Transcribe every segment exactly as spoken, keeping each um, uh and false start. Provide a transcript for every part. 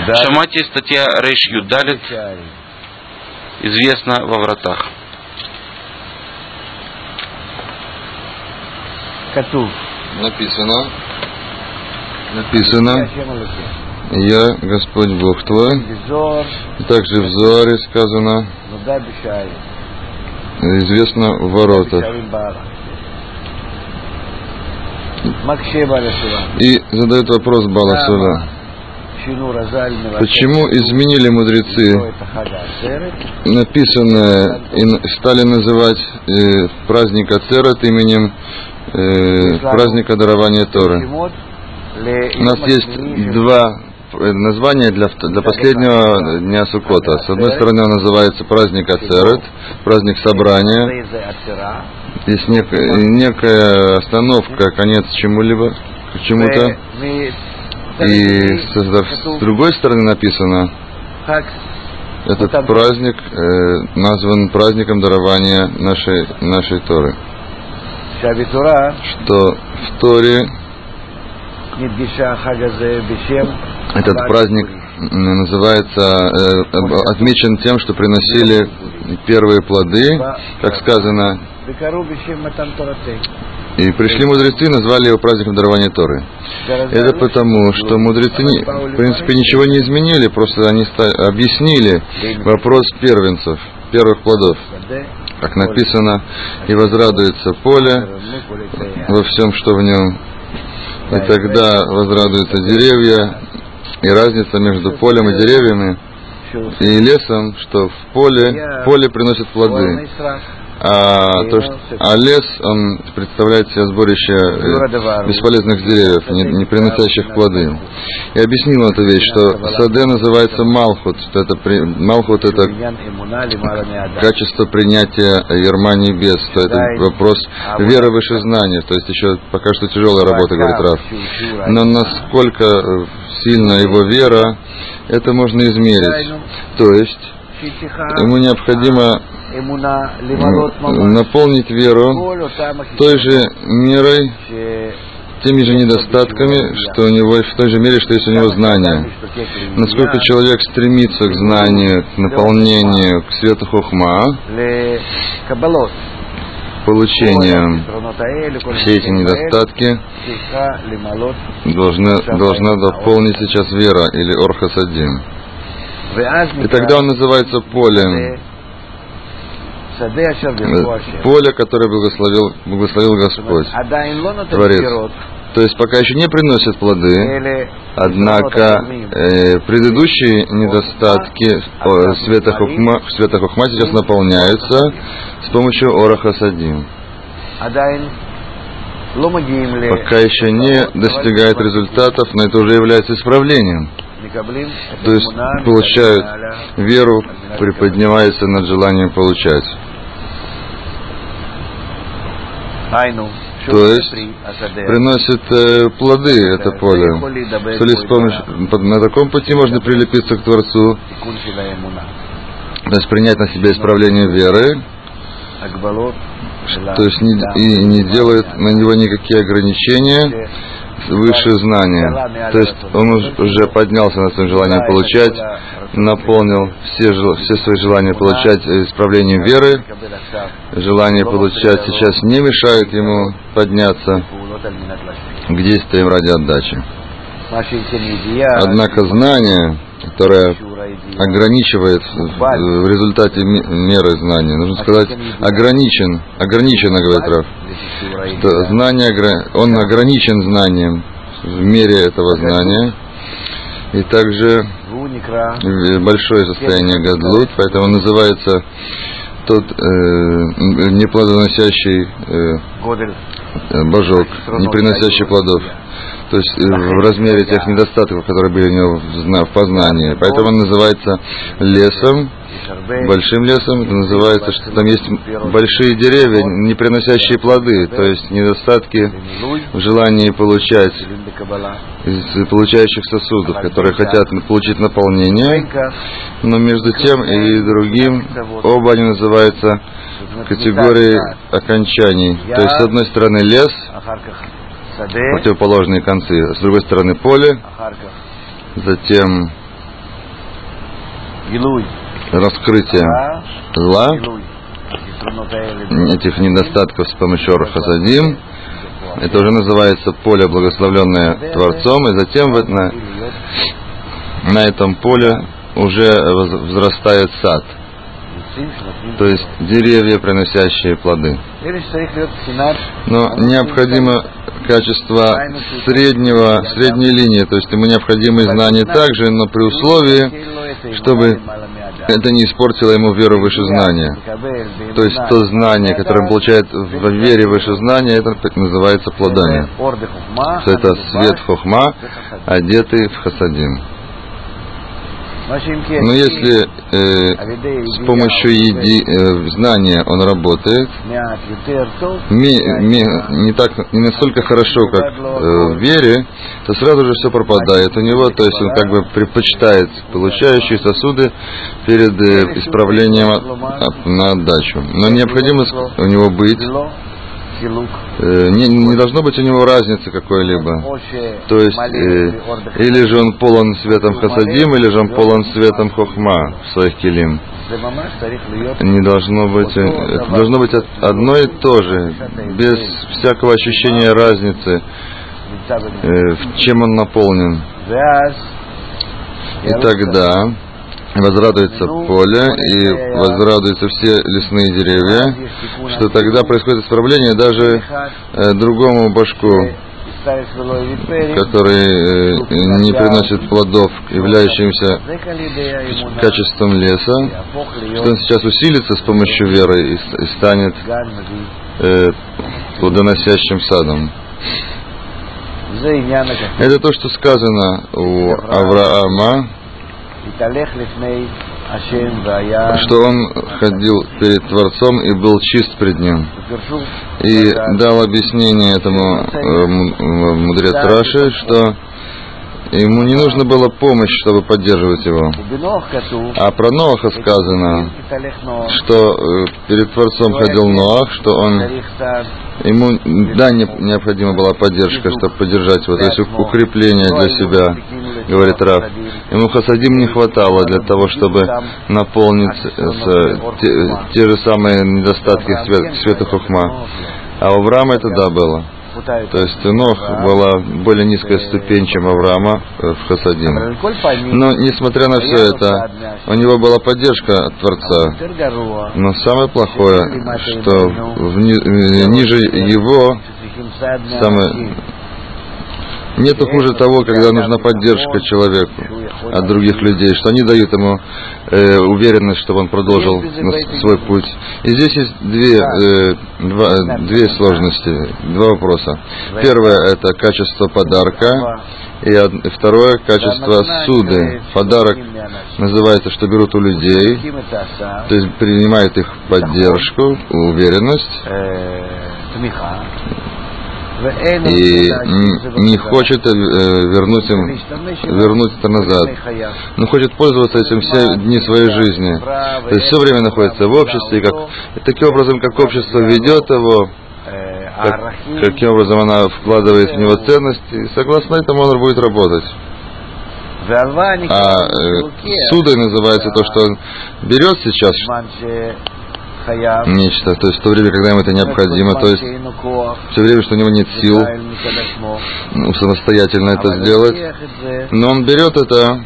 В Шамате статья Рейш Юдалит известна во вратах. Написано, написано, я Господь Бог твой. И также в Зоаре сказано, известно в воротах. И задает вопрос Баал ха-Сула: почему изменили мудрецы написанное и стали называть э, праздник Ацерет именем э, праздника дарования Торы? У нас есть два названия для, для последнего дня Суккота. С одной стороны, он называется праздник Ацерет, праздник собрания. Есть некая, некая остановка, конец чему-либо, к чему-то. И с, с другой стороны написано, этот праздник э, назван праздником дарования нашей, нашей Торы. Что в Торе этот праздник называется, э, отмечен тем, что приносили первые плоды, как сказано, и пришли мудрецы и назвали его праздником дарования Торы. Это потому, что мудрецы, в принципе, ничего не изменили, просто они объяснили вопрос первенцев, первых плодов. Как написано, и возрадуется поле во всем, что в нем, и тогда возрадуются деревья, и разница между полем и деревьями, и лесом, что в поле, поле приносит плоды. А, то, что, а лес, он представляет себе сборище э, бесполезных деревьев, не, не приносящих плоды. И объяснил эту вещь, что саде называется Малхут, что это при, Малхут это качество принятия ярма небес, что это вопрос веры выше знания, то есть еще пока что тяжелая работа, говорит Рав. Но насколько сильна его вера, это можно измерить. То есть ему необходимо наполнить веру той же мерой, теми же недостатками, что у него, в той же мере, что есть у него знания. Насколько человек стремится к знанию, к наполнению, к свету хохма, получением все эти недостатки должна, должна дополнить сейчас вера или орхасадим. И тогда он называется полем. Поле, которое благословил, благословил Господь, Творец. То есть пока еще не приносят плоды, однако э, предыдущие недостатки э, света хохма, света хохма сейчас наполняются с помощью ораха садим. Пока еще не достигает результатов, но это уже является исправлением. То есть получают веру, приподнимается над желанием получать. То есть приносит э, плоды это поле. То есть с помощью, на таком пути можно прилепиться к Творцу, то есть принять на себя исправление веры, то есть не, и не делает на него никакие ограничения выше знания. То есть он уже поднялся на своем желании получать, наполнил все, все свои желания получать исправлением веры. Желание получать сейчас не мешает ему подняться к действиям ради отдачи. Однако знание, которое ограничивает в результате меры знания, нужно сказать, ограничен, ограниченно, говорит Рав, что знание, он ограничен знанием в мере этого знания, и также большое состояние гадлут, поэтому называется тот э, неплодоносящий э, божок, не приносящий плодов. То есть в размере тех недостатков, которые были у него в познании. Поэтому он называется лесом, большим лесом. Это называется, что там есть большие деревья, не приносящие плоды. То есть недостатки в желании получать из получающих сосудов, которые хотят получить наполнение. Но между тем и другим оба они называются категорией окончаний. То есть с одной стороны лес, противоположные концы, с другой стороны поле, затем раскрытие зла, этих недостатков с помощью Ор Хасадим. Это уже называется поле, благословленное Творцом, и затем на, на этом поле уже возрастает сад, то есть деревья, приносящие плоды. Но необходимо качество среднего, средней линии, то есть ему необходимы знания также, но при условии, чтобы это не испортило ему веру выше знания. То есть то знание, которое он получает в вере выше знания, это называется плодами. То это свет хохма, одетый в хасадим. Но если э, с помощью еди, э, знания он работает ми, ми, не, так, не настолько хорошо, как э, в вере, то сразу же все пропадает у него, то есть он как бы предпочитает получающие сосуды перед э, исправлением на отдачу. Но необходимо у него быть, э, не, не должно быть у него разницы какой-либо. То есть, э, или же он полон светом хасадим, или же он полон светом хохма в своих килим. Не должно быть, это должно быть одно и то же, без всякого ощущения разницы, э, чем он наполнен. И тогда возрадуется поле и возрадуются все лесные деревья, что тогда происходит исправление даже э, другому башку, который э, не приносит плодов, являющимся качеством леса, что он сейчас усилится с помощью веры и, и станет э, плодоносящим садом. Это то, что сказано у Авраама, что он ходил перед Творцом и был чист пред Ним. И дал объяснение этому э, мудрец Раши, что ему не нужно было помощь, чтобы поддерживать его. А про Ноаха сказано, что э, перед Творцом ходил Ноах, что он ему, да, не, необходима была поддержка, чтобы поддержать его, то есть укрепление для себя, говорит Рав. Ему хасадим не хватало для того, чтобы наполнить с, те, те же самые недостатки свет, света хохма. А у Авраама это да было. То есть у Нох была более низкая ступень, чем Авраама в хасадим. Но несмотря на все это, у него была поддержка от Творца. Но самое плохое, что вни, ниже его самое, нету хуже того, когда нужна поддержка человеку от других людей, что они дают ему э, уверенность, чтобы он продолжил свой путь. И здесь есть две, э, два, две сложности, два вопроса. Первое – это качество подарка, и, од, и второе – качество суды. Подарок называется, что берут у людей, то есть принимают их поддержку, уверенность, и не хочет вернуть им, вернуть это назад, но хочет пользоваться этим все дни своей жизни. То есть все время находится в обществе, и, как, и таким образом, как общество ведет его, как, каким образом она вкладывает в него ценности, и согласно этому он будет работать. А э, судой называется то, что он берет сейчас нечто, то есть в то время, когда ему это необходимо, то есть все время, что у него нет сил ну, самостоятельно это сделать, но он берет это,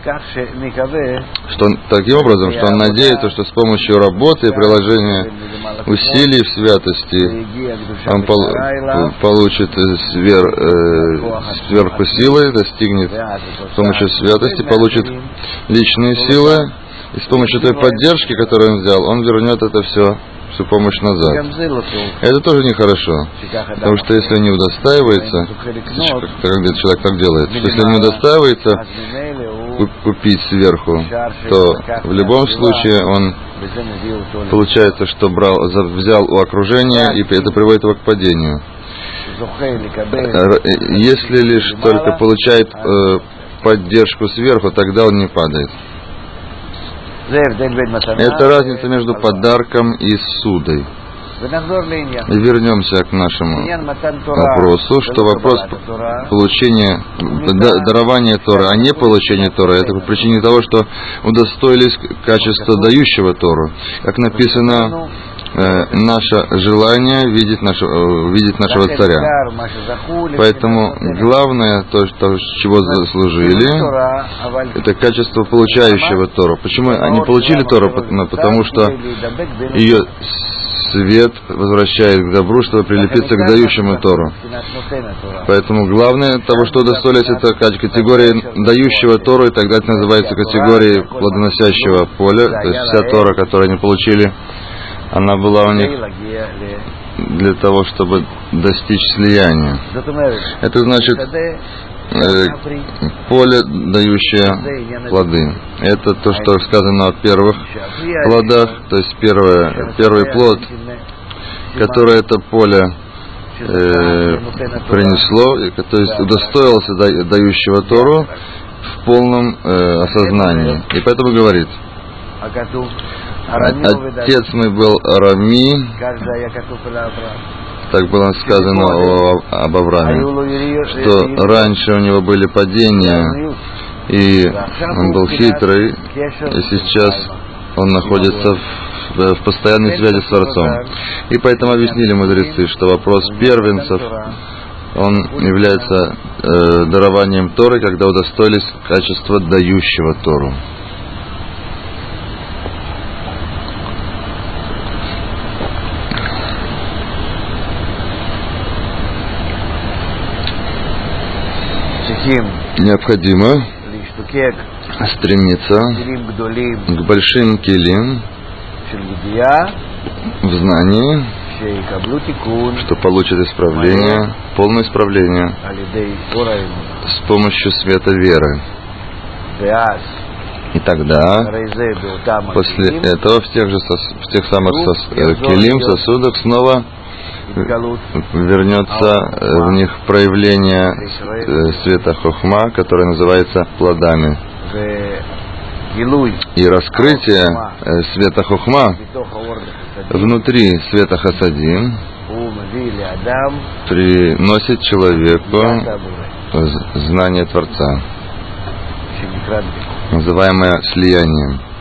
что он, таким образом, что он надеется, что с помощью работы и приложения усилий в святости он пол, получит свер, э, сверху силы, достигнет с помощью святости, получит личные силы. И с помощью той поддержки, которую он взял, он вернет это все, всю помощь назад. Это тоже нехорошо. Потому что если он не удостаивается, когда человек так делает, что если он не удостаивается купить сверху, то в любом случае он получается, что брал, взял у окружения, и это приводит его к падению. Если лишь только получает э, поддержку сверху, тогда он не падает. Это разница между подарком и судой. И вернемся к нашему вопросу, что вопрос получения, дарования Торы, а не получения Торы, это по причине того, что удостоились качества дающего Тору. Как написано, наше желание видеть, нашего, видеть нашего царя. Поэтому главное, то, что, с чего заслужили, это качество получающего Тору. Почему они получили Тору? Потому что ее свет возвращает к добру, чтобы прилепиться к дающему Тору. Поэтому главное того, что удостоились, это категория дающего Тору, и тогда это называется категорией плодоносящего поля. То есть вся Тора, которую они получили, она была у них для того, чтобы достичь слияния. Это значит э, поле, дающее плоды. Это то, что сказано о первых плодах, то есть первое, первый плод, который это поле э, принесло, то есть удостоился дающего Тору в полном э, осознании. И поэтому говорит: отец мой был Рами, так было сказано о, об Аврааме, что раньше у него были падения, и он был хитрый, и сейчас он находится в, в постоянной связи с Творцом. И поэтому объяснили мудрецы, что вопрос первенцев, он является э, дарованием Торы, когда удостоились качества дающего Тору. Необходимо стремиться к большим килим в знании, что получит исправление, полное исправление с помощью света веры. И тогда, после этого, в тех же сос, в тех самых сос, килим, сосудах, снова вернется в них проявление света хохма, которое называется плодами. И раскрытие света хохма внутри света хасадим приносит человеку знание Творца, называемое слиянием.